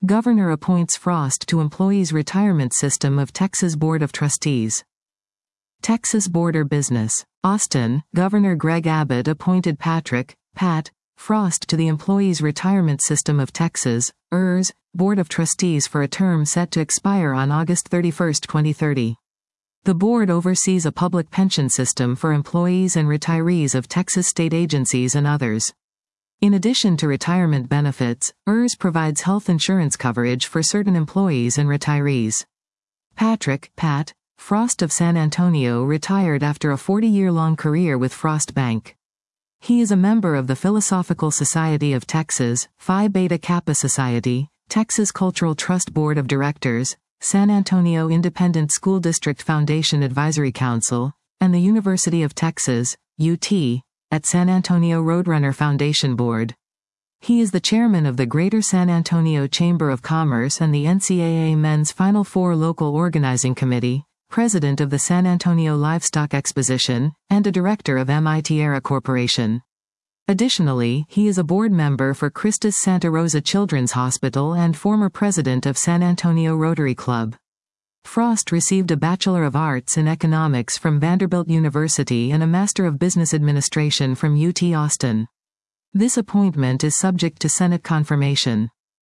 Governor appoints Frost to Employees Retirement System of Texas Board of Trustees. Texas Border Business. Austin, Governor Greg Abbott appointed Patrick, Pat, Frost to the Employees Retirement System of Texas, ERS, Board of Trustees for a term set to expire on August 31, 2030. The board oversees a public pension system for employees and retirees of Texas state agencies and others. In addition to retirement benefits, ERS provides health insurance coverage for certain employees and retirees. Patrick, Pat, Frost of San Antonio retired after a 40-year-long career with Frost Bank. He is a member of the Philosophical Society of Texas, Phi Beta Kappa Society, Texas Cultural Trust Board of Directors, San Antonio Independent School District Foundation Advisory Council, and the University of Texas, UT, at San Antonio Roadrunner Foundation Board. He is the chairman of the Greater San Antonio Chamber of Commerce and the NCAA Men's Final Four Local Organizing Committee, president of the San Antonio Livestock Exposition, and a director of MIT Era Corporation. Additionally, he is a board member for Christus Santa Rosa Children's Hospital and former president of San Antonio Rotary Club. Frost received a Bachelor of Arts in Economics from Vanderbilt University and a Master of Business Administration from UT Austin. This appointment is subject to Senate confirmation.